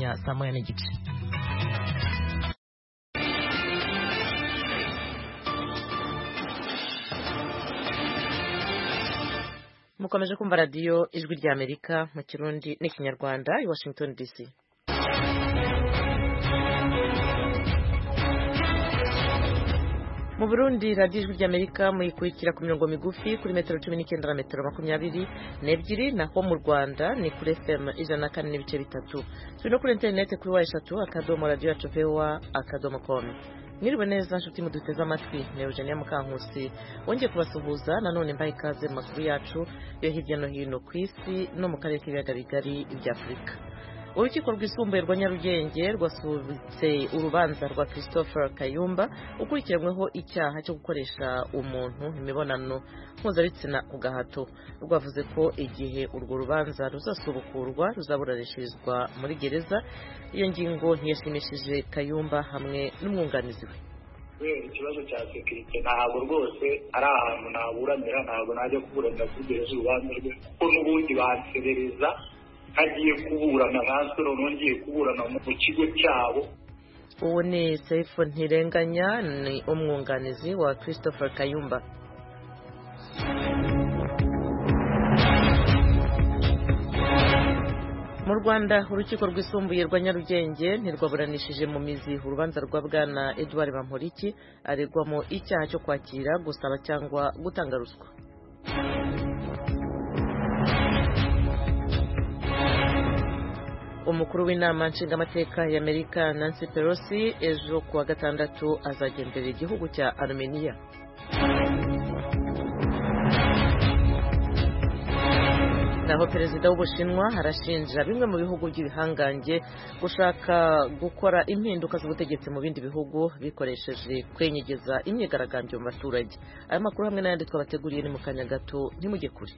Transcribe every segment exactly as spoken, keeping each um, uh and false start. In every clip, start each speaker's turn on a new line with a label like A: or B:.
A: kanya saa moya n'igice. Mukomeje kumva radiyo ijwi rya Amerika mu Kirundi n'ikinyarwanda i Washington D C. Mu Burundi radiyo ijwi rya Amerika muyikurikira ku mirongo migufi kuri metero cumi n'icyenda na metero makumyabiri n'ebyiri, naho mu Rwanda ni kuri F M ijana na kane n'ibice bitatu. Turi no kuri interineti kuri wa eshatu akadomo radiyo yacu voa akadomo com. Mwiriwe neza nshuti muduteze amatwi, ni Eugenia Mukankusi wongeye kubasuhuza nanone mbaye ikaze mu makuru yacu yo hirya no hino ku isi no mu karere k'ibiyaga bigari bya Afurika. Urukiko rwisumbuye rwa Nyarugenge rwasubitse urubanza rwa Christopher Kayumba ukurikiranyweho icyaha cyo gukoresha umuntu imibonano mpuzabitsina ku gahato. Rwavuze ko igihe urwo rubanza ruzasubukurwa ruzaburanishirizwa muri gereza. Iyo ngingo ntiyashimishije Kayumba hamwe n'umwunganizi we.
B: Ikibazo cya sekirite ntabwo rwose ari ahantu naburanira, ntabwo najya kuburanira kuri gereza urubanza rwe kuko n'ubundi banserereza hagiye kuburana natwe nongeye kuburana mu kigo cyabo.
A: Uwo ni Saifu Ntirenganya, ni umwunganizi wa Christopher Kayumba. Mu Rwanda urukiko rwisumbuye rwa Nyarugenge ntirwaburanishije mu mizi urubanza rwa bwana Edouard Bamporiki aregwamo icyaha cyo kwakira, gusaba cyangwa gutanga ruswa. Umukuru w'inama nshingamateka ya Amerika Nancy Pelosi ejo kuwa gatandatu azagendera igihugu cya Armenia. Naho perezida w'Ubushinwa arashinja bimwe mu bihugu by'ibihangange gushaka gukora impinduka z'ubutegetsi mu bindi bihugu bikoresheje kwenyegeza imyigaragambyo mu baturage. Aya makuru hamwe n'ayandi twabateguriye ni mu kanya gato, ntimujye kure.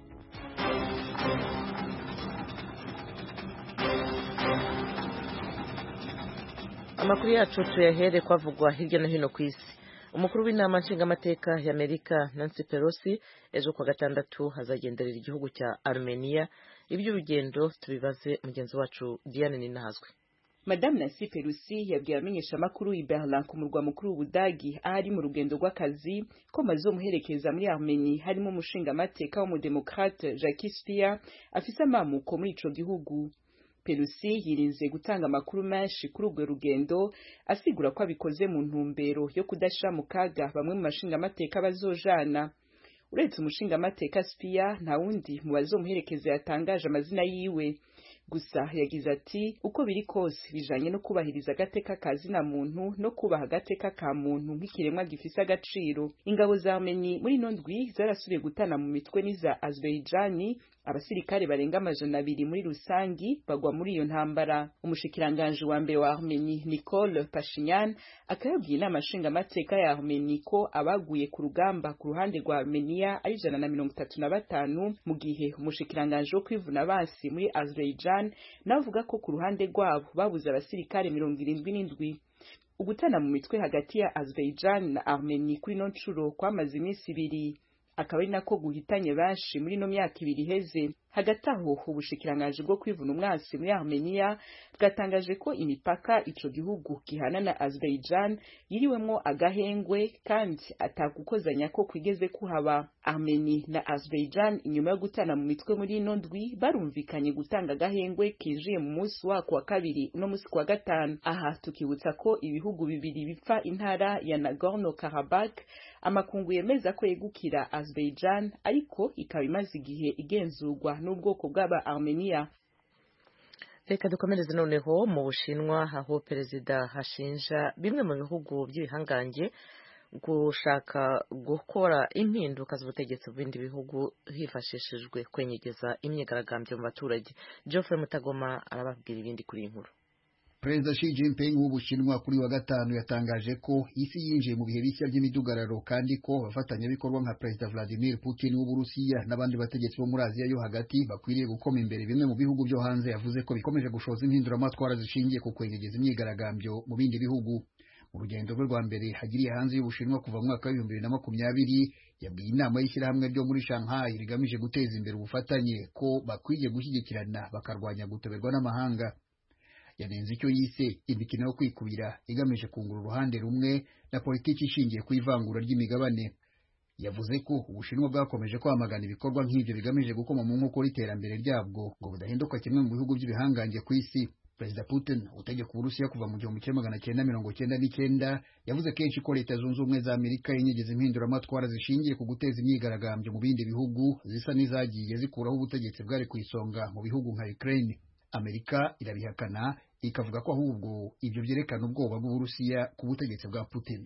A: Amakuru yacu tuyahere kwavugwa hirya no hino ku isi. Umukuru w'inama nshingamateka ya Amerika Nancy Pelosi ejo kwa gatandatu hazagenderera igihugu cya Armenia. Iby'urugendo tubibaze mugenzi wacu Diane Ninahazwe.
C: Madame Nancy Pelosi yabwiye amenyesha makuru i Berlin ku murwa mukuru w'Ubudagi ahari mu rugendo rw'akazi ko mazomuherekeza muri Armenia harimo umushingamateka w'umudemokrate Jacques Speer afise amamuko muri ico gihugu. Pelosi yirinze gutanga amakuru menshi kuri urwo rugendo, asigura ko abikoze mu ntumbero yo kudashira mu kaga bamwe mu mashingamateka bazojana. Uretse umushingamateka Speer nta wundi mu bazomuherekeza yatangaje amazina yiwe. Gusa yagize ati uko biri kose bijanye no kubahiriza agateka kazina muntu no kubaha agateka ka muntu nk'ikiremwa gifise agaciro. Ingabo za Armenia muri nondwi zarasubiye gutana mu mitwe n'iza Azerbaijan, abasirikare barenga amajana abiri muri rusangi bagwa muri iyo ntambara. Umushikiranganje wa mbere wa Armenia Nikol Pashinyan akayabwiye inama nshingamateka ya Armenia ko abaguye ku rugamba ku ruhande rwa Armenia ari ijana na mirongo itatu na batanu, mu gihe umushikiranganje wo kwivuna basi muri Azerbaijan navuga ko ku ruhande rwabo babuze abasirikare mirongo irindwi n'indwi. Ugutana mu mitwe hagati ya Azerbaijan na Armenia kuri no ncuro kwamaze iminsi ibiri, akaba ari nako guhitanye benshi muri no myaka ibiri heze. Hagati aho ubushikiranganje bwo kwivuna umwasi muri Armenia bwatangaje ko imipaka ico gihugu gihana na Azerbaijan yiriwemwo agahengwe kandi atakukozanya ko kwigeze kuhaba. Armenia na Azerbaijan inyuma yo gutana mu mitwe muri ino ndwi barumvikanye gutanga agahengwe kinjiye mu munsi wako wa kabiri no munsi kwa gatanu. Aha tukibutsa ko ibihugu bibiri bipfa intara ya Nagorno-Karabakh amakungu yemeza ko yegukira Azerbaijan ariko ikaba imaze igihe igenzurwa n'ubwoko bw'aba Armenia.
A: Reka dukomereze noneho mu Bushinwa aho perezida hashinja bimwe mu bihugu by'ibihangange gushaka gukora impinduka z'ubutegetsi mu bindi bihugu hifashishijwe kwenyegeza imyigaragambyo mu baturage. Geoffrey Mutagoma arababwira ibindi kuri inkuru.
D: Perezida Xi Jinping w'Ubushinwa kuri wa gatanu yatangaje ko isi yinjiye mu bihe bishya by'imidugararo kandi ko abafatanyabikorwa nka Perezida Vladimir Putin w'Uburusiya n'abandi bategetsi bo muri Aziya yo hagati bakwiriye gukoma imbere bimwe mu bihugu byo hanze. Yavuze ko bikomeje gushoza impinduramatwara zishingiye ku kwenyegeza imyigaragambyo mu bindi bihugu. Mu rugendo rwe rwa mbere hagiriye hanze y'Ubushinwa kuva mu mwaka w'ibihumbi bibiri na makumyabiri, yabwiye inama y'ishyirahamwe ryo muri Shanghai rigamije guteza imbere ubufatanye ko bakwiye gushyigikirana bakarwanya gutoberwa n'amahanga. yanenze icyo yise imikino yo kwikubira igamije kungura uruhande rumwe na politiki ishingiye ku ivangura ry'imigabane. Yavuze ko Ubushinwa bwakomeje kwamagana ibikorwa nk'ibyo bigamije gukoma mu nkokora iterambere ryabwo ngo budahinduka kimwe mu bihugu by'ibihangange ku isi. Perezida Putin utegeka Uburusiya kuva mu gihumbi kimwe magana cyenda mirongo cyenda n'icyenda yavuze kenshi ko Leta Zunze Ubumwe za Amerika yinyegeza impinduramatwara zishingiye ku guteza imyigaragambyo mu bindi bihugu zisa n'izagiye zikuraho ubutegetsi bwari ku isonga mu bihugu nka Ukraine. Amerika irabihakana ikavuga ko ahubwo ibyo byerekana ubwoba bw'Uburusiya ku butegetsi bwa Putin.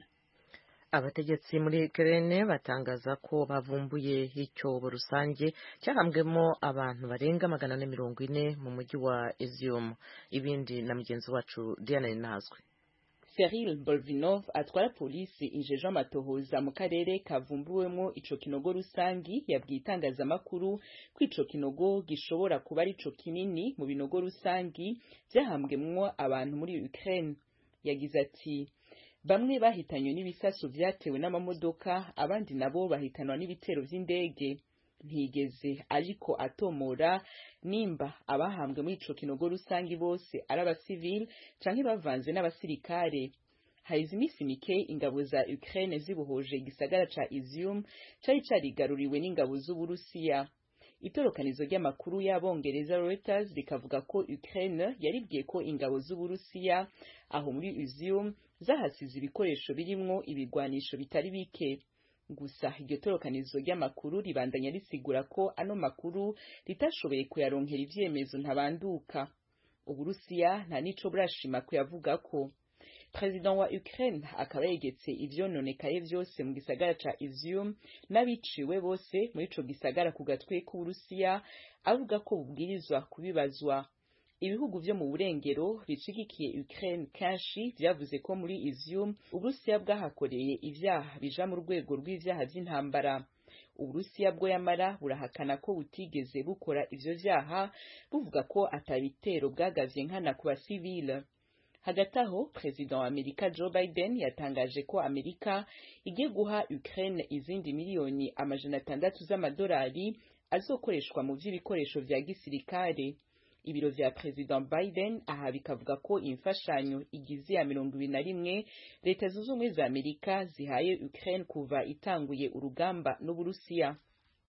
A: Abategetsi muri Ukraine batangaza ko bavumbuye icyobo rusange cyahambwemo abantu barenga magana ane mirongo ine mu mujyi wa Izium. Ibindi na mugenzi wacu Diana Ninazwe.
C: Cyril Bolvinov atwara polisi ijeje amatohoza mu karere kavumbuwemo ico kinogo rusangi yabwiye itangazamakuru ko ico kinogo gishobora kuba ari ico kinini mu binogo rusangi byahambwemo abantu muri Ukraine. Yagize ati bamwe bahitanywe n'ibisasu vyatewe n'amamodoka, abandi nabo bahitanwa n'ibitero vy'indege. Ntigeze ariko atomora nimba abahambwe muri ico kinogo rusangi bose ari abasivili canke bavanze n'abasirikare. Haize imisi mike ingabo za Ukraine zibuhoje igisagara ca Izium cari carigaruriwe n'ingabo z'Uburusiya. Itorokanizo ry'amakuru y'Abongereza Reuters rikavuga ko Ukraine yaribwiye ko ingabo z'Uburusiya aho muri Izium zahasize ibikoresho birimwo ibigwanisho bitari bike. Gusa iryo torokanizo ry'amakuru ribandanya risigura ko ano makuru ritashoboye kuyaronkera ivyemezo ntabanduka. Uburusiya nta nico burashima kuyavuga ko. President wa Ukraine akaba yegetse ivyononekaye vyose mu gisagara ca Izium n'abiciwe bose muri ico gisagara ku gatwe k'Uburusiya, avuga ko bubwirizwa kubibazwa. Ibihugu vyo mu burengero bicigikiye Ukraine kanshi vyavuze ko muri Izium Uburusiya bwahakoreye ivyaha bija mu rwego rw'ivyaha vy'intambara. Uburusiya bwo yamara burahakana ko butigeze bukora ivyo vyaha, buvuga ko atabitero bwagavye nkana ku basivile. Hagati aho President wa Amerika Joe Biden yatangaje ko Amerika igiye guha Ukraine izindi miliyoni amajana atandatu z'amadolari azokoreshwa mu vy'ibikoresho vya gisirikare. Ibiro vya President Biden aha bikavuga ko imfashanyo igize ya mirongo ibiri na rimwe Leta Zunze Ubumwe za Amerika zihaye Ukraine kuva itanguye urugamba n'Uburusiya.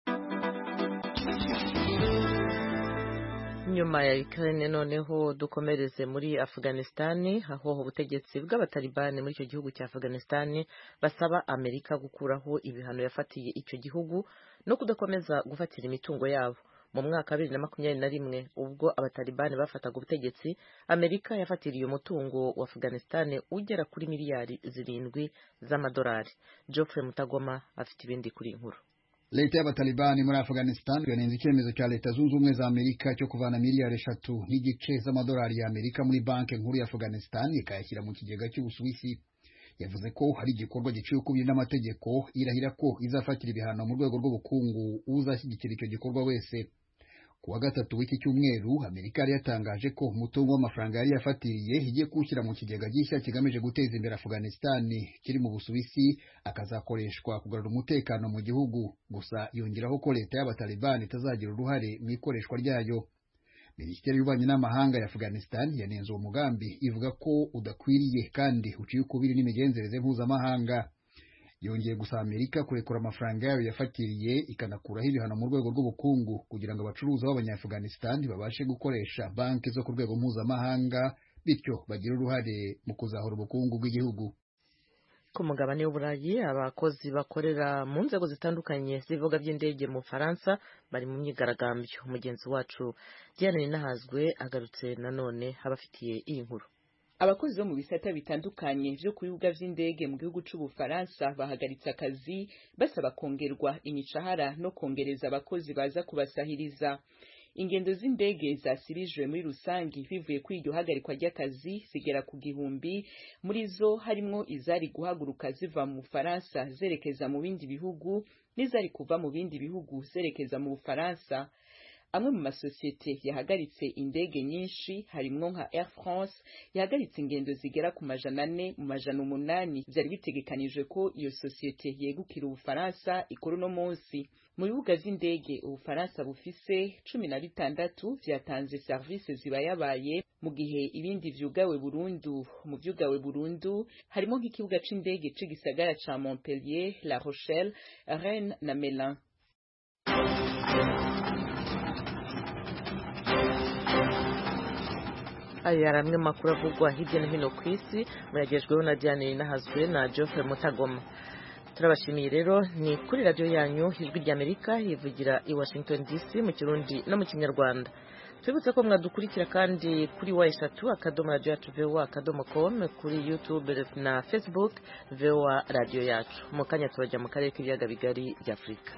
A: Nyuma ya Ukraine noneho dukomereze muri Afghanistan, aho ubutegetsi bw'abatalibani muri icyo gihugu cya Afghanistan basaba Amerika gukuraho ibihano yafatiye icyo gihugu no kudakomeza gufatira imitungo yabo. Mu mwaka wa bibiri na makumyabiri na rimwe ubwo abatalibani bafataga ubutegetsi, Amerika yafatiriye umutungo wa Afghanistan ugera kuri miliyari zirindwi z'amadolari. Geoffrey Mutagoma afite ibindi kuri inkuru.
D: Leta y'abatalibani muri Afghanistan yanenze icyemezo cya Leta Zunze Ubumwe za Amerika cyo kuvana miliyari eshatu n'igice z'amadolari ya Amerika muri banki nkuru ya Afghanistan ikayashyira mu kigega cy'Ubusuwisi. Yavuze ko hari igikorwa giciye ukubiri n'amategeko, irahira ko izafatira ibihano mu rwego rw'ubukungu uzashyigikira icyo gikorwa wese. Ku wa gatatu w'iki cyumweru Amerika yari yatangaje ko umutungo w'amafaranga yari yafatiriye igiye kuwushyira mu kigega gishya kigamije guteza imbere Afghanistan kiri mu Busuwisi, akazakoreshwa kugarura umutekano mu gihugu. Gusa yongeraho ko leta y'abatalibani itazagira uruhare mu ikoreshwa ryayo. Minisiteri y'Ububanyi n'Amahanga ya Afghanistan yanenze uwo mugambi ivuga ko udakwiriye kandi uciye ukubiri n'imigenzereze mpuzamahanga. Yongeye gusaba Amerika kurekura amafaranga yayo yafatiriye ikanakuraho ibihano mu rwego rw'ubukungu kugira ngo abacuruzi b'Abanyafghanistan babashe gukoresha banki zo ku rwego mpuzamahanga, bityo bagire uruhare mu kuzahura ubukungu bw'igihugu.
A: Ku mugabane w'Uburayi, abakozi bakorera mu nzego zitandukanye z'ibibuga by'indege mu Faransa bari mu myigaragambyo. Umugenzi wacu Diane Ninahazwe agarutse nanone abafitiye iyi nkuru.
C: Abakozi bo mu bisata bitandukanye byo ku bibuga vy'indege mu gihugu c'Ubufaransa bahagaritse akazi basaba kongerwa imishahara no kongereza abakozi baza kubasahiriza. Ingendo z'indege zasibijwe muri rusangi bivuye kuri iryo hagarikwa ry'akazi zigera ku gihumbi, muri zo harimwo izari guhaguruka ziva mu Bufaransa zerekeza mu bindi bihugu n'izari kuva mu bindi bihugu zerekeza mu Bufaransa. amwe mu masosiyete yahagaritse indege nyinshi harimwo nka Air France yahagaritse ingendo zigera ku majana ane mu majana umunani vyari bitegekanijwe ko iyo sosiyete yegukira Ubufaransa ikora uno munsi. Mu bibuga vy'indege Ubufaransa bufise cumi na bitandatu vyatanze service zibayabaye mu gihe ibindi vyugawe burundu. Mu vyugawe burundu harimo nk'ikibuga c'indege c'igisagara ca Montpellier, La Rochelle, Rennes na Melun.
A: Aya yari amwe makuru avugwa hirya no hino ku isi muragejweho na Diane Nahazwe na Geoffrey Mutagoma. Turabashimiye rero, ni kuri radio yanyu Ijwi ry'Amerika yivugira i Washington D C mu Kirundi no mu Kinyarwanda. Twibutse ko mwadukurikira kandi kuri wa eshatu akadomo radio yacu V O A akadomo com, kuri YouTube na Facebook V O A radio yacu. Mu kanya turajya mu karere k'ibiyaga bigari bya Afrika.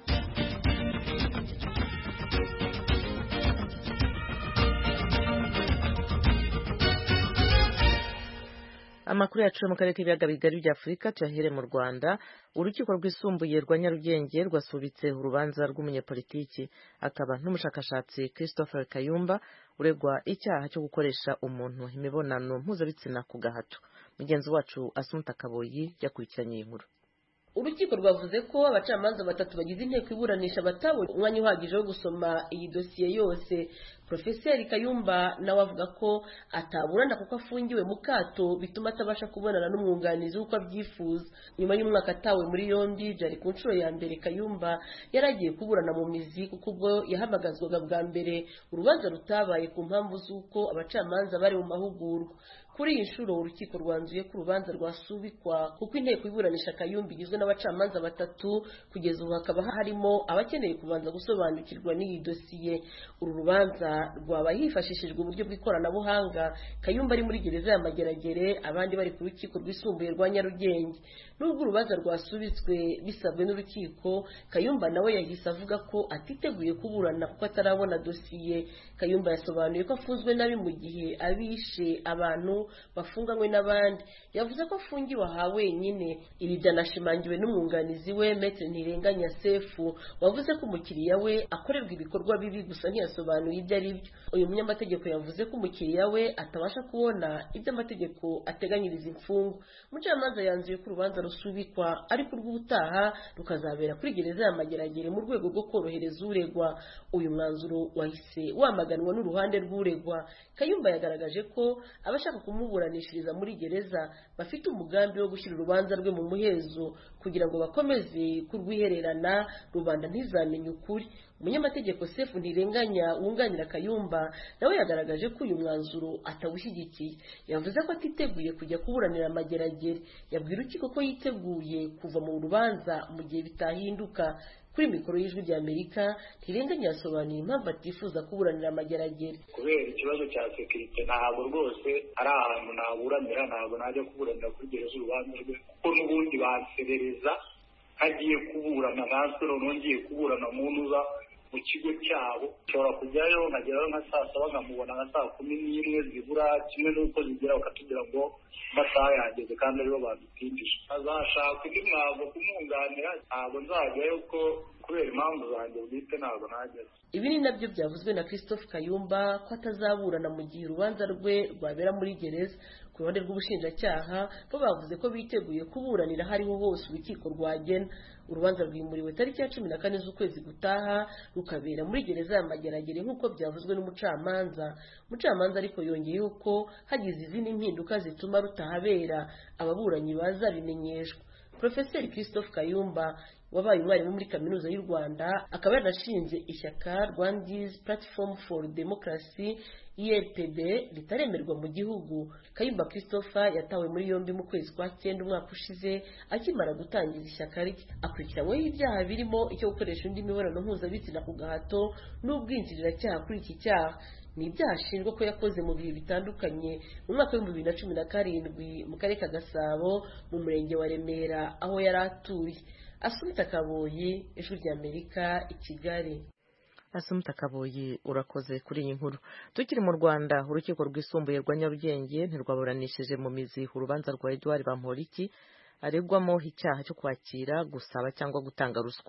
A: Amakuru yacu mu karere k'ibiyaga bigari bya Afrika tuyahere mu Rwanda. Urukiko rwisumbuye rwa Nyarugenge rwasubitse urubanza rw'umunyepolitiki akaba n'umushakashatsi Christopher Kayumba uregwa icyaha cyo gukoresha umuntu imibonano mpuzabitsina ku gahato. Mugenzi wacu Asumta Kaboyi yakurikiranye iyi nkuru.
E: Urukiko rwavuze ko abacamanza batatu bagize inteko iburanisha batabonye umwanya uhagije wo gusoma iyi dosiye yose. Profeseri Kayumba nawe avuga ko ataburana kuko afungiwe mu kato bituma atabasha kubonana n'umwunganizi uko abyifuza. Nyuma y'umwaka atawe muri yombi byari ku nshuro ya mbere Kayumba yaragiye kuburana mu mizi kuko ubwo yahamagazwaga bwa mbere urubanza rutabaye ku mpamvu z'uko abacamanza bari mu mahugurwa. Kuri iyi nshuro urukiko rwanzuye ko urubanza rwasubikwa kuko inteko iburanisha Kayumba igizwe n'abacamanza batatu, kugeza ubu hakaba harimo abakeneye kubanza gusobanukirwa n'iyi dosiye. Uru rubanza rwaba hifashishijwe uburyo bw'ikoranabuhanga, Kayumba ari muri gereza ya Mageragere, abandi bari ku rukiko rwisumbuye rwa Nyarugenge. Nubwo urubanza rwasubitswe bisabwe n'urukiko, Kayumba nawe yahise avuga ko atiteguye kuburana kuko atarabona dosiye. Kayumba yasobanuye ko afunzwe nabi mu gihe abishe abantu bafunganywe n'abandi. Yavuze ko afungiwe aha wenyine. Ibi byanashimangiwe n'umwunganizi we Maître Ntirenganya Sefu wavuze ko umukiriya we akorerwa ibikorwa bibi gusa ntiyasobanuye ibyo ari byo. Uyu munyamategeko yavuze ko umukiriya we atabasha kubona ibyo amategeko ateganyiriza imfungwa. Umucamanza yanzuye ko urubanza rusubikwa ariko urw'utaha rukazabera kuri gereza ya Mageragere mu rwego rwo korohereza uregwa. Uyu mwanzuro wahise wamaganwa n'uruhande rw'uregwa. Kayumba yagaragaje ko abashaka kumuburanishiriza muri gereza bafite umugambi wo gushyira urubanza rwe mu muhezo kugira ngo bakomeze kurwihererana rubanda ntizamenye ukuri. Umunyamategeko Sefu Ntirenganya wunganira Kayumba nawe yagaragaje ko uyu mwanzuro atawushyigikiye. Yavuze ko atiteguye kujya kuburanira Mageragere. Yabwira urukiko ko yiteguye kuva mu rubanza mu gihe bitahinduka. Kuri mikoro y'Ijwi ry'Amerika Ntirenganya yasobanuye impamvu atifuza kuburanira Mageragere.
B: Kubera ikibazo cya sekirite ntabwo rwose ari ahantu naburanira, ntabwo najya kuburanira kuri gereza urubanza rwe kuko n'ubundi banserereza hagiye kuburana natwe noneho ngiye kuburana mu ntuza mu kigo cyabo. Nshobora kujyayo nkagerayo nka saa saba nkamubona nka saa kumi n'imwe zibura kimwe n'uko zigera bakatubwira ngo amasaha yageze kandi aribo badutindije. Azashaka undi mwago kumwunganira, ntabwo nzajyayo ko kubera impamvu zanjye bwite ntabwo najyayo.
E: Ibi ni nabyo byavuzwe na Christophe Kayumba ko atazaburana mu gihe urubanza rwe rwabera muri gereza. Ku ruhande rw'ubushinjacyaha bo bavuze ko biteguye kuburanira hariho hose urukiko rwagena. Urubanza rwimuriwe tariki ya cumi na kane z'ukwezi gutaha rukabera muri gereza ya Mageragere nk'uko byavuzwe n'umucamanza. Umucamanza ariko yongeyeho ko hagize izindi mpinduka zituma rutahabera ababuranyi bazabimenyeshwa. Profeseri Christophe Kayumba wabaye umwarimu muri kaminuza y'u Rwanda akaba yarashinze ishyaka Rwandese Platform for Democracy I R P D ritaremerwa mu gihugu. Kayumba Christopher yatawe muri yombi mu kwezi kwa cyenda umwaka ushize akimara gutangiza ishyaka rye. Akurikiranyweho ibyaha birimo icyo gukoresha undi mibonano mpuzabitsina ku gahato n'ubwinjiracyaha kuri iki cyaha. Ni ibyaha ashinjwa ko yakoze mu bihe bitandukanye mu mwaka w'ibihumbi bibiri na cumi na karindwi mu karere ka Gasabo mu murenge wa Remera aho yari atuye. Asumta Kaboyi, Ijwi ry'Amerika, i Kigali.
A: Asumta Kaboyi, urakoze kuri iyi nkuru. Tukiri mu Rwanda, urukiko rwisumbuye rwa Nyarugenge ntirwaburanishije mu mizi urubanza rwa Edouard Bamporiki aregwamo icyaha cyo kwakira, gusaba cyangwa gutanga ruswa.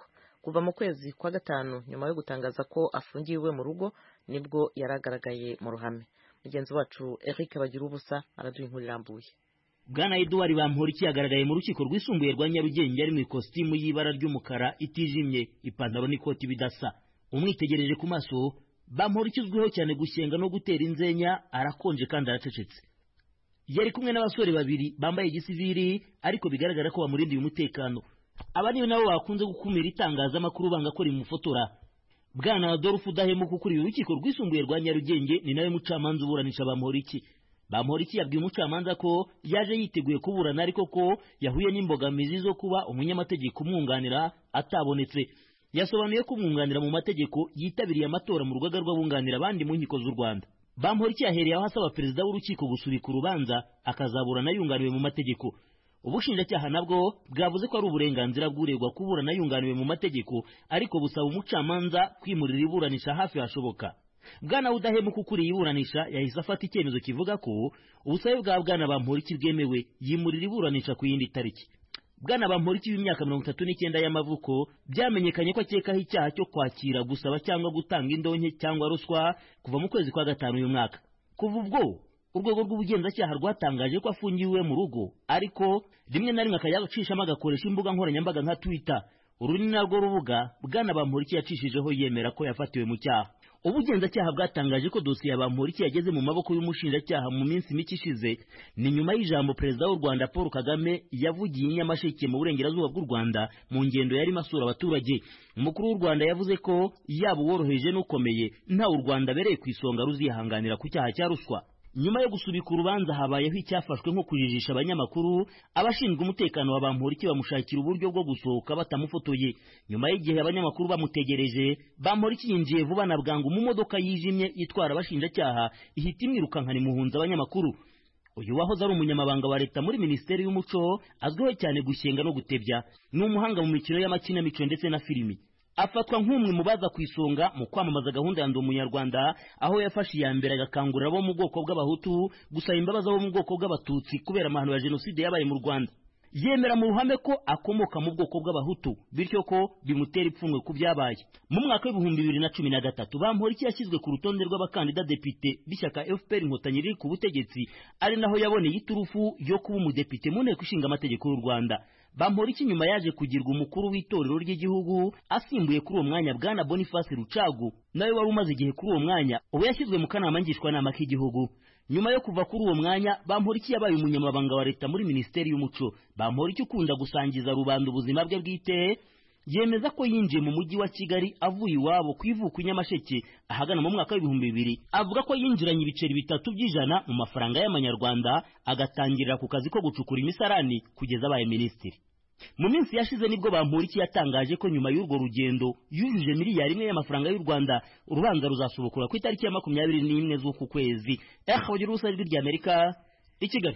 A: kuva mu kwezi kwa gatanu nyuma yo gutangaza ko afungiwe mu rugo nibwo yaragaragaye mu ruhame. Mugenzi wacu Eric Bagirubusa araduha inkuru irambuye.
F: Bwana Edouard Bamporiki yagaragaye mu rukiko rwisumbuye rwa Nyarugenge ari mu ikositimu y'ibara ry'umukara itijimye, ipantaro n'ikoti bidasa. Umwitegereje ku maso, Bamporiki uzwiho cyane gushyenga no gutera inzenya, arakonje kandi aracecetse. Yari kumwe n'abasore babiri bambaye igisivili ariko bigaragara ko bamurindiye umutekano. Aba niyo nabo bakunze gukumira itangazamakuru banga ko rimufotora. Bwana Adolphe Udahemuka ukuriye urukiko rwisumbuye rwa Nyarugenge ni nawe mucamanza uburanisha Bamporiki. Bamporiki yabwiye umucamanza ko yaje yiteguye kuburana ariko ko yahuye n'imbogamizi zo kuba umunyamategeko umwunganira atabonetse. Yasobanuye ko umwunganira mu mategeko yitabiriye amatora mu rugaga rw'abunganira abandi mu nkiko z'u Rwanda. Bamporiki yahereye aho asaba perezida w'urukiko gusubika urubanza akazaburana yunganiwe mu mategeko. Ubushinjacyaha nabwo bwavuze ko ari uburenganzira bw'uregwa kuburana yunganiwe mu mategeko ariko busaba umucamanza kwimurira iburanisha hafi hashoboka. Bwana Udahemuka ukuriye iburanisha yahise afata icyemezo kivuga ko ubusabe bwa Bwana Bamporiki bwemewe, yimurira iburanisha ku yindi tariki. Bwana Bamporiki w'imyaka mirongo itatu n'icyenda y'amavuko byamenyekanye ko akekaho icyaha cyo kwakira, gusaba cyangwa gutanga indonke cyangwa ruswa kuva mu kwezi kwa gatanu uyu mwaka. Kuva ubwo urwego rw'ubugenzacyaha rwatangaje ko afungiwe mu rugo, ariko rimwe na rimwe akayacishamo agakoresha imbuga nkoranyambaga nka Twitter. Uru ni narwo rubuga Bwana Bamporiki yacishijeho yemera ko yafatiwe mu cyaha. Ubugenzacyaha bwatangaje ko dosiye ya Bamporiki yageze mu maboko y'umushinjacyaha mu minsi mike ishize, ni nyuma y'ijambo perezida w'u Rwanda Paul Kagame yavugiye i Nyamasheke mu burengerazuba bw'u Rwanda mu ngendo yari masura abaturage. Umukuru w'u Rwanda yavuze ko yaba uworoheje n'ukomeye nta u Rwanda bereye ku isonga ruzihanganira ku cyaha cya ruswa. Nyuma yo gusubika urubanza habayeho icyafashwe nko kujijisha abanyamakuru. Abashinzwe umutekano wa Bamporiki bamushakira uburyo bwo gusohoka batamufotoye. Nyuma y'igihe abanyamakuru bamutegereje, Bamporiki yinjiye vuba na bwangu mu modoka yijimye itwara abashinjacyaha ihita imwirukankana imuhunza abanyamakuru. Uyu wahoze ari umunyamabanga wa leta muri Minisiteri y'Umuco azwiho cyane gushyenga no gutebya, ni umuhanga mu mikino y'amakinamico ndetse na filimi. Afatwa nk'umwe mu baza ku isonga mu kwamamaza gahunda ya Ndi Umunyarwanda, aho yafashe iya mbere agakangurira abo mu bwoko bw'abahutu gusaba imbabazi abo mu bwoko bw'abatutsi kubera amahano ya jenoside yabaye mu Rwanda. Yemera mu ruhame ko akomoka mu bwoko bw'abahutu, bityo ko bimutera ipfunwe ku byabaye. Mu mwaka w'ibihumbi bibiri na cumi na gatatu Bamporiki yashyizwe ku rutonde rw'abakandida depite b'ishyaka F P R Inkotanyi riri ku butegetsi, ari naho yaboneye iturufu yo kuba umudepite mu nteko ishinga amategeko y'u Rwanda. Bamporiki nyuma yaje kugirwa umukuru w'itorero ry'igihugu, asimbuye kuri uwo mwanya Bwana Boniface Rucagu nawe wari umaze igihe kuri uwo mwanya, ubu yashyizwe mu kanama ngishwanama k'igihugu. Nyuma yo kuva kuri uwo mwanya, Bamporiki yabaye umunyamabanga wa leta muri Minisiteri y'Umuco. Bamporiki ukunda gusangiza rubanda ubuzima bwe bwite, yemeza ko yinjiye mu mujyi wa Kigali avuye iwabo ku ivuko i Nyamasheke ahagana mu mwaka w'ibihumbi bibiri. Avuga ko yinjiranye ibiceri bitatu by'ijana mu mafaranga y'amanyarwanda, agatangirira ku kazi ko gucukura imisarani kugeza abaye minisitiri. Mu minsi yashize nibwo Bamporiki yatangaje ko nyuma y'urwo rugendo yujuje miliyari imwe y'amafaranga y'u Rwanda. Urubanza ruzasubukura ku itariki ya makumyabiri n'imwe z'uku kwezi. Eh, bagira ubusa ry'Amerika i Kigali.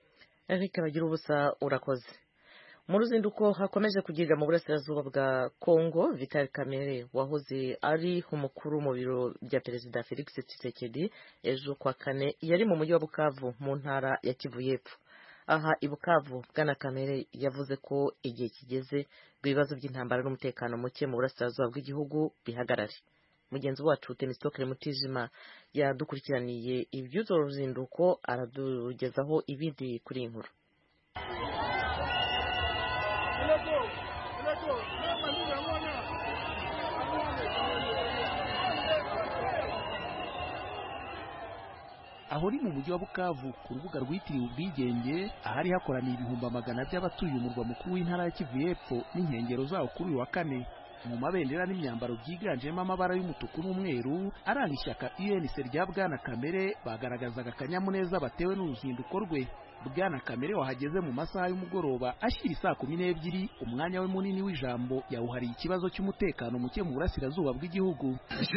A: Eric bagira ubusa urakoze. Mu ruzinduko hakomeje kugirira mu burasirazuba bwa Kongo, Vital Kamerhe wahoze ari umukuru mu biro bya Perezida Felix Tshisekedi ejo kwa kane yari mu mujyi wa Bukavu mu ntara ya Kivu y'Epfo. Aha i Bukavu Bwana Kamerhe yavuze ko igihe kigeze ibibazo by'intambara n'umutekano muke mu burasirazuba bw'igihugu bihagarare. Mugenzi wacu Temistokle Mutijima yadukurikiraniye iby'uzo ruzinduko, aradugezaho ibindi kuri inkuru.
G: Aho ni mu mujyi wa Bukavu ku rubuga rwitiriwe ubwigenge, ahari hakoraniye ibihumbi amagana by'abatuye umurwa mukuru w'intara ya Kivu y'Epfo n'inkengero zawo kuri uyu wa kane. Mu mabendera n'imyambaro byiganjemo amabara y'umutuku n'umweru aranga ishyaka U N C rya Bwana Kamerhe, bagaragazaga akanyamuneza batewe n'uruzinduko rwe. Bwana Kamerhe wahageze mu masaha y'umugoroba ashyira saa kumi n'ebyiri, umwanya we munini w'ijambo yawuhariye ikibazo cy'umutekano muke mu burasirazuba bw'igihugu.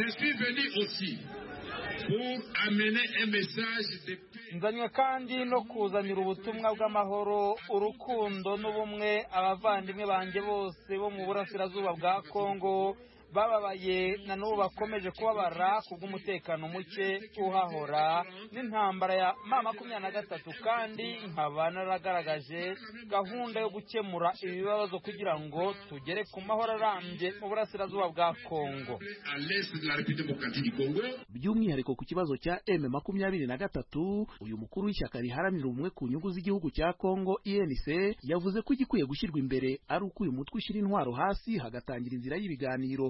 H: Nzanywe kandi no kuzanira ubutumwa bw'amahoro, urukundo n'ubumwe abavandimwe banjye bose bo mu burasirazuba bwa Kongo bababaye na n'ubu bakomeje kubabara kubw'umutekano muke uhahora n'intambara ya ma makumyabiri na gatatu, kandi nkaba naragaragaje gahunda yo gukemura ibi bibazo kugira ngo tugere ku mahoro arambye mu burasirazuba bwa Kongo.
G: By'umwihariko ku kibazo cya M makumyabiri na gatatu, uyu mukuru w'ishyaka riharanira ubumwe ku nyungu z'igihugu cya Kongo I N C yavuze ko igikwiye gushyirwa imbere ari uko uyu mutwe ushyira intwaro hasi hagatangira inzira y'ibiganiro.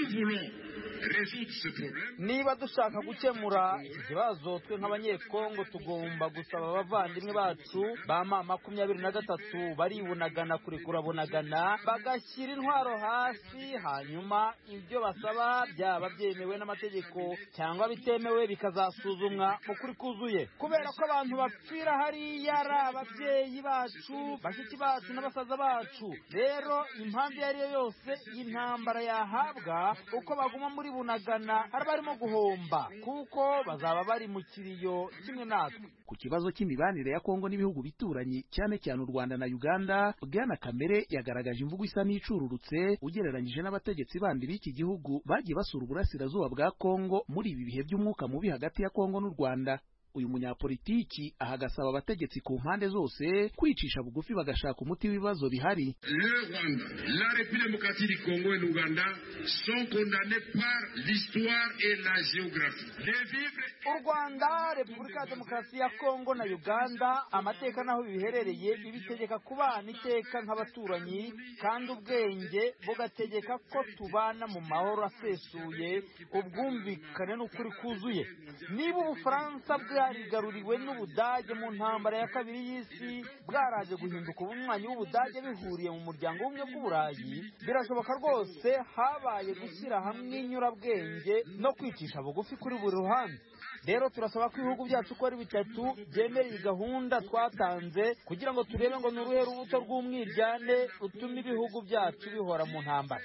H: Niba dushaka gukemura iki kibazo, twe nk'abanyekongo tugomba gusaba abavandimwe bacu ba ma makumyabiri na gatatu baribunagana kurekura bunagana bagashyira intwaro hasi, hanyuma ibyo basaba byaba byemewe n'amategeko cyangwa bitemewe bikazasuzumwa mu kuri kuzuye, kubera ko abantu bapfira hariya ari ababyeyi bacu, bashiki bacu n'abasaza bacu. Rero impamvu iyo ari yo yose y'intambara yahabwa uko baguma muri bunagana hari barimo guhomba, kuko bazaba bari mu kiriyo kimwe natwe.
G: Ku kibazo cy'imibanire ya Kongo n'ibihugu bituranyi cyane cyane u Rwanda na Uganda, Bwana Kamere yagaragaje imvugo isa n'icururutse ugereranyije n'abategetsi bandi b'iki gihugu bagiye basura uburasirazuba bwa Kongo muri ibi bihe by'umwuka mubi hagati ya Kongo n'u Rwanda. Uyu munyapolitiki ahagasaba abategetsi ku mpande zose kwicisha bugufi bagashaka umuti w'ibibazo bihari.
I: Le Rwanda, la République démocratique du Congo et l'Ouganda sont condamnés par l'histoire et la géographie.
H: U Rwanda, Repubulika ya Demokarasi ya Kongo na Uganda, amateka naho biherereye ibitegeka kubana iteka nk'abaturanyi, kandi ubwenge bugategeka ko tubana mu mahoro asesuye, ubwumvikane n'ukuri kuzuye. Niba Ubufaransa bwarigaruriwe n'Ubudage mu ntambara ya kabiri y'isi bwaraje guhinduka ubunywanyi w'Ubudage bihuriye mu muryango w'ubumwe bw'Uburayi, birashoboka rwose habaye gushyira hamwe inyurabwenge no kwicisha bugufi kuri buri ruhande. Rero turasaba ko ibihugu byacu uko ari bitatu byemera iyi gahunda twatanze kugira ngo turebe ngo ni uruhe rubuto rw'umwiryane rutuma ibihugu byacu bihora mu ntambara.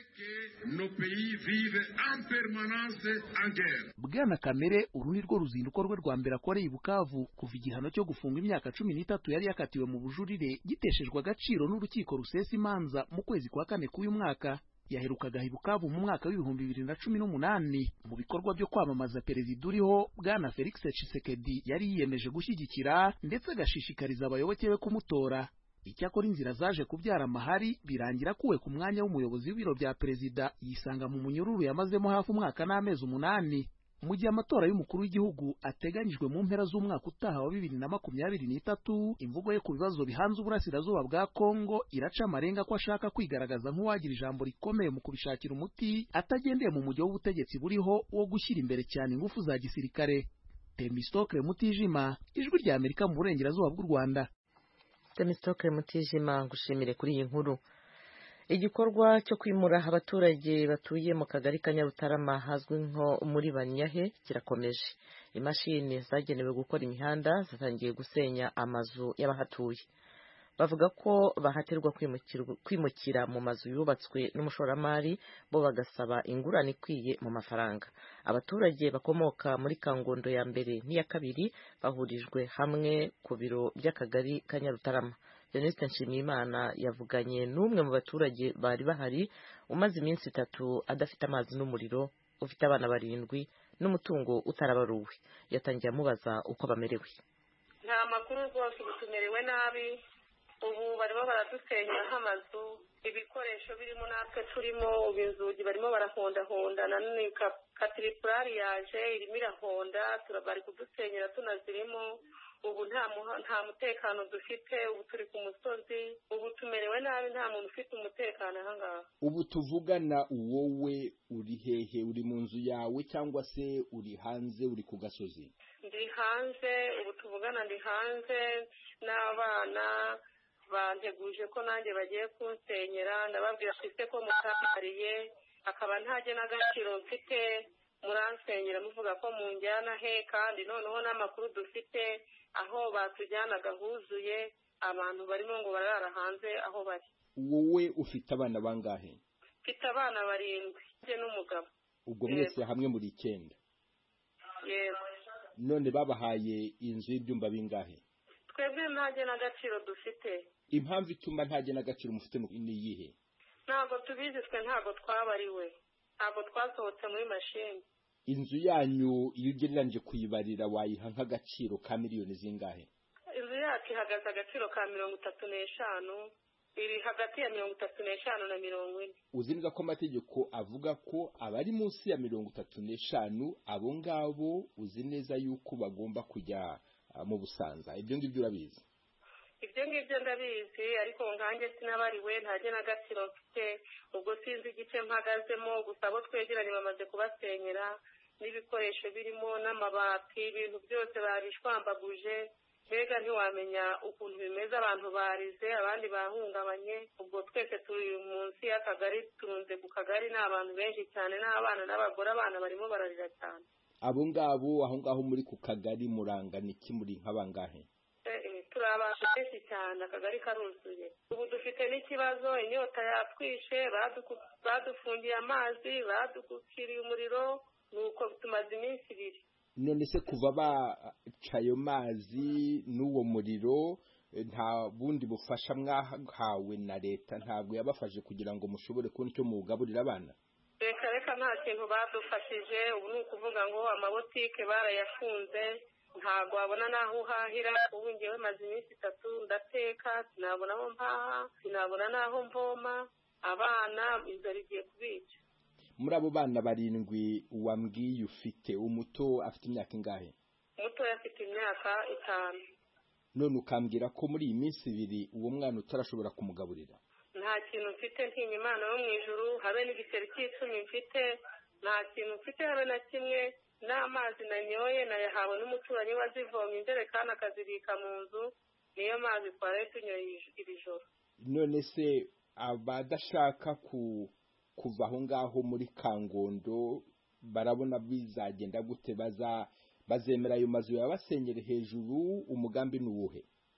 G: Bwana Kamere, uru ni rwo ruzinduko rwe rwa mbere akoreye i Bukavu kuva igihano cyo gufunga imyaka cumi n'itatu yari yakatiwe mu bujurire giteshejwe agaciro n'urukiko rusesa imanza mu kwezi kwa kane k'uyu mwaka. Yaherukaga i Bukavu mu mwaka w'ibihumbi bibiri na cumi n'umunani mu bikorwa byo kwamamaza perezida uriho Bwana Felix Tshisekedi yari yiyemeje gushyigikira ndetse agashishikariza abayoboke be kumutora. Icyakora inzira zaje kubyara amahari birangira kuwe ku mwanya w'umuyobozi w'ibiro bya perezida yisanga mu munyururu yamazemo hafi umwaka n'amezi umunani. Mu gihe amatora y'umukuru w'igihugu ateganyijwe mu mpera z'umwaka utaha wa bibiri na makumyabiri n'itatu, imvugo ye ku bibazo bihanze uburasirazuba bwa Kongo iraca amarenga ko ashaka kwigaragaza nk'uwagira ijambo rikomeye mu kubishakira umuti atagendeye mu mujyo w'ubutegetsi buriho wo gushyira imbere cyane ingufu za gisirikare. Temistokle Mutijima, Ijwi rya Amerika mu burengerazuba bw'u Rwanda.
A: Temistokle Mutijima, ngushimire kuri iyi nkuru. Igikorwa cyo kwimura abaturage batuye mu kagari ka Nyarutarama hazwi nko muri Banyahe kirakomeje. Imashini zagenewe gukora imihanda zatangiye gusenya amazu y'abahatuye. Bavuga ko bahatirwa kwimukira mu mazu yubatswe n'umushoramari, bo bagasaba ingurane ikwiye mu mafaranga. Abaturage bakomoka muri Kangondo ya mbere n'iya kabiri bahurijwe hamwe ku biro by'akagari ka Nyarutarama. Denise Nshimiyimana yavuganye n'umwe mu baturage bari bahari umaze iminsi itatu adafite amazi n'umuriro, ufite abana barindwi n'umutungo utarabaruwe. Yatangiye amubaza uko bamerewe.
J: Nta makuru rwose, tumerewe nabi. Ubu barimo baradusenyeraho amazu, ibikoresho birimo natwe turimo, ubu inzugi barimo barahondahonda, nanone katiripurari yaje irimo irahonda, bari kudusenyera tunazirimo. Ubu nta nta mutekano dufite, ubu turi ku musozi, ubu tumerewe nabi, nta muntu ufite umutekano aha ngaha.
K: Ubu tuvugana wowe uri hehe? Uri mu nzu yawe cyangwa se uri hanze, uri ku gasozi?
J: Ndi hanze, ubu tuvugana ndi hanze n'abana banteguje ko nanjye bagiye kunsenyera, ndababwira mfite ko mutahariye, akaba ntaje n'agaciro mfite, muransenyera muvuga ko munjyana he, kandi noneho n'amakuru dufite aho batujyanaga huzuye abantu barimo ngo barara hanze aho bari.
K: Wowe ufite abana bangahe?
J: Mfite abana barindwi njye n'umugabo.
K: Ubwo mwese hamwe muri icyenda?
J: Yego.
K: None babahaye inzu y'ibyumba bingahe?
J: Twebwe ntaje n'agaciro dufite.
K: Impamvu ituma ntaje n'agaciro mufite ni iyihe?
J: Ntabwo tubizi, twe ntabwo twabariwe. ntabwo twasohotse muri mashini.
K: Inzu yanyu iyo ugereranyije kuyibarira wayiha nk'agaciro ka miliyoni zingahe?
J: Inzu yacu ihagaze agaciro ka mirongo itatu n'eshanu, iri hagati ya mirongo itatu n'eshanu na mirongo ine.
K: Uzi neza ko amategeko avuga ko abari munsi ya mirongo itatu n'eshanu abo ngabo uzi neza yuko bagomba kujya mu Busanza, ibyo ngibyo urabizi?
J: Ibyo ngibyo ndabizi, ariko nkanjye sinabariwe, ntajye n'agaciro mfite, ubwo sinzi igice mpagazemo, gusa abo twegeranye bamaze kubasenyera n'ibikoresho birimo n'amabati, ibintu byose barishwambaguje, mbega ntiwamenya ukuntu bimeze, abantu barize, abandi bahungabanye. Ubwo twese turi munsi y'akagari, turunze ku kagari, ni abantu benshi cyane, n'abana n'abagore, abana barimo bararira cyane.
K: Abo ngabo aho ngaho muri ku kagari murangana iki, muri nk'abangahe?
J: Turi abantu benshi cyane, akagari karuzuye. Ubu dufite n'ikibazo, inyota yatwishe, badufungiye amazi, badukukiriye umuriro, nuko tumaze iminsi ibiri.
K: None se kuva baca ayo mazi n'uwo muriro nta bundi bufasha mwahawe na leta? Ntabwo yabafashe kugira ngo mushobore kubona icyo mugaburira abana?
J: Reka reka nta kintu badufashije. Ubu ni ukuvuga ngo amabotike barayafunze, ntabwo wabona n'aho uhahira. Ubu ngewe maze iminsi itatu ndateka, sinabona aho mpaha, sinabona n'aho mvoma, abana inzara igiye kubica.
K: Muri abo bana barindwi wambwiye ufite, umuto afite imyaka ingahe?
J: Umuto afite imyaka itanu.
K: None ukambwira ko muri iyi minsi ibiri uwo mwana utarashobora kumugaburira?
J: Nta kintu mfite, ntinya Imana yo mu ijuru, habe n'igiceri cy'icumi mfite, nta kintu mfite habe na kimwe. N'amazi nanyoye nayahawe n'umuturanyi wazivomye injerekani akazibika mu nzu, niyo mazi twari tunyoye iri joro.
K: None se abadashaka ku kuva aho ngaho muri Kangondo barabona bizagenda gute? baza bazemera ayo mazu yabasenyere hejuru? Umugambi ni uwuhe?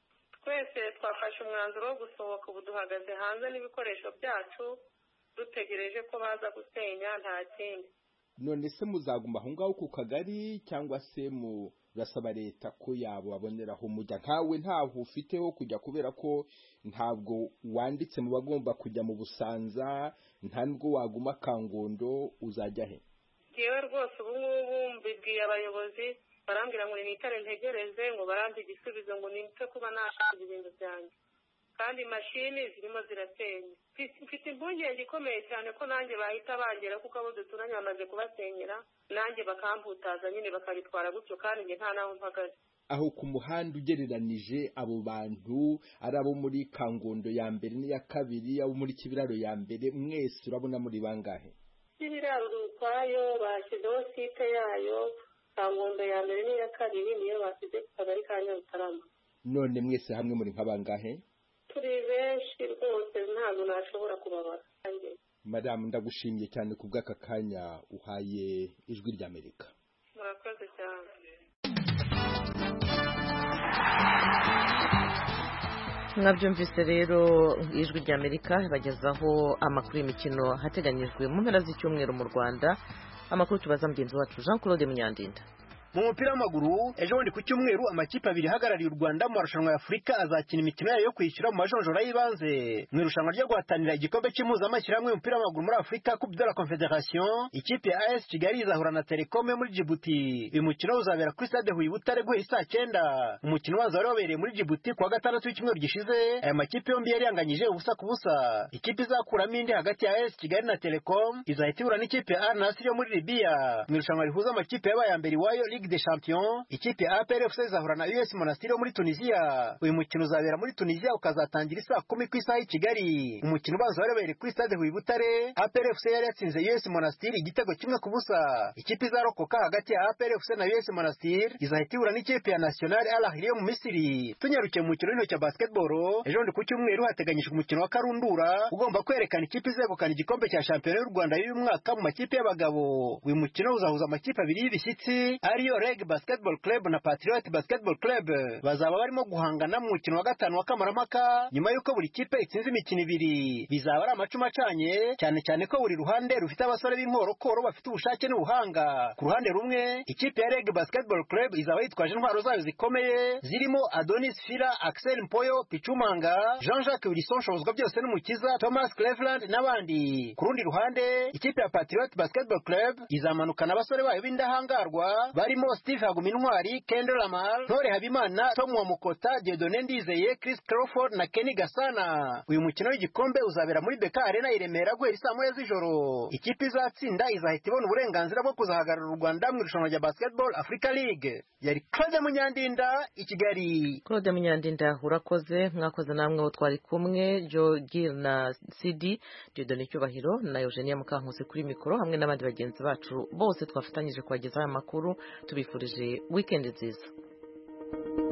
J: Twese twafashe umwanzuro wo gusohoka, ubu duhagaze hanze n'ibikoresho byacu dutegereje ko baza gusenya, nta kindi.
K: None se muzaguma aho ngaho ku kagari cyangwa se murasaba leta ko yabo baboneraho mujya? Ntawe ntaho ufiteho kujya, kubera ko ntabwo wanditse mu bagomba kujya mu Busanza, nta nubwo waguma Kangondo, uzajya he?
J: Yewe rwose ubu ngubu mbibwiye abayobozi, barambwira ngo nitare ntegereze, ngo barambe igisubizo, ngo nimpe kuba nashaka ibintu byanjye, kandi mashini zirimo zirasenya. Mfite impungenge ikomeye cyane ko nanjye bahita bangera, kuko abo duturanye bamaze kubasenyera, nanjye bakamputaza nyine bakabitwara gutyo, kandi njye nta naho mpagaze.
K: Aho ku muhanda ugereranije abo bantu ari abo muri Kangondo ya mbere n'iya kabiri, abo muri Kibiraro ya mbere, mwese urabona muri bangahe?
J: Kibiraro ukwayo bashyizeho site yayo, Kangondo ya mbere n'iya kabiri niyo bashyize ku kagari ka Nyarutarama.
K: None mwese hamwe muri nk'abangahe?
J: Turi benshi rwose, ntabwo nashobora kubabara.
K: Madamu, ndagushimiye cyane ku bw'aka kanya uhaye Ijwi ry'Amerika.
J: Murakoze cyane.
A: Mwabyumvise rero, Ijwi ry'Amerika bagezaho amakuru y'imikino hateganyijwe mu mpera z'icyumweru mu Rwanda. Amakuru tubaza mugenzi wacu Jean Claude Munyandinda.
L: Mu mupira w'amaguru, ejo bundi ku cyumweru amakipe abiri ahagarariye u Rwanda mu marushanwa ya Afurika azakina imikino yayo yo kwishyura mu majonjora y'ibanze mu irushanwa ryo guhatanira igikombe cy'impuzamashyirahamwe y'umupira w'amaguru muri Afurika, Coupe de la Confederation. Ikipe ya A S Kigali izahura na Telecom muri Djibouti. Uyu mukino uzabera kuri stade Huye Butare guhera saa cyenda. Umukino wazo wari wabereye muri Djibouti kuwa gatandatu w'icyumweru gishize. Aya makipe yombi yari yanganyije ubusa ku busa. Ikipe izakuramo indi hagati ya A S Kigali na Telecom izahita ihura n'ikipe ya Al Nassr yo muri Libya mu irushanwa rihuza amakipe yabaye ya mbere iwayo Ligue des Champions. Ikipe ya A P R F C izahura na U S Monastir yo muri Tunisia. Uyu mukino uzabera muri Tunisia ukazatangira saa kumi ku isaha i Kigali. Umukino ubanza wari wabereye kuri stade Huye Butare. A P R F C yari yatsinze U S Monastir igitego kimwe ku busa. Ikipe izarokoka hagati ya A P R F C na U S Monastir izahita ihura n'ikipe ya National Al Ahly yo mu Misiri. Tunyarukiye mu mukino w'intoki wa basketball, ejo ndi ku cyumweru hateganyijwe umukino wa karundura ugomba kwerekana ikipe izegukana igikombe cya shampiyona y'u Rwanda y'uyu mwaka mu makipe y'abagabo. Uyu mukino uzahuza amakipe abiri y'ibishyitsi ariyo ariyo Reg Basketball Club na Patriot Basketball Club bazaba barimo guhangana mu mukino wa gatanu wa kamarampaka nyuma y'uko buri kipe itsinze imikino ibiri. Bizaba ari amacuma acanye cyane cyane ko buri ruhande rufite abasore b'inkorokoro bafite ubushake n'ubuhanga. Ku ruhande rumwe ikipe ya Reg Basketball Club izaba yitwaje intwaro zayo zikomeye zirimo Adonis Fila, Axel Mpoyo, Pichumanga, Jean-Jacques Wilson Shobozwa byose n'umukiza, Thomas Cleveland n'abandi. Ku rundi ruhande ikipe ya Patriot Basketball Club izamanukana abasore bayo b'indahangarwa barimo Steve Hagumintwari, Kendall Lamar, Ntore Habimana, Tom Wamukota, Dieudonné Ndizeye, Chris Crawford na Kenny Gasana. Uyu mukino w'igikombe uzabera muri Beka Arena i Remera guhera saa moya z'ijoro. Ikipe izatsinda izahita ibona uburenganzira bwo kuzahagarara u Rwanda mu irushanwa rya Basketball Africa League. Yari Claude Munyandinda i Kigali.
A: Claude Munyandinda urakoze, mwakoze namwe aho twari kumwe, Jo Gil na Sidi, Dieudonné Cyubahiro na Eugenia Mukankusi kuri mikoro hamwe n'abandi bagenzi bacu bose twafatanyije kubagezaho aya makuru. Tubifurije weekend nziza.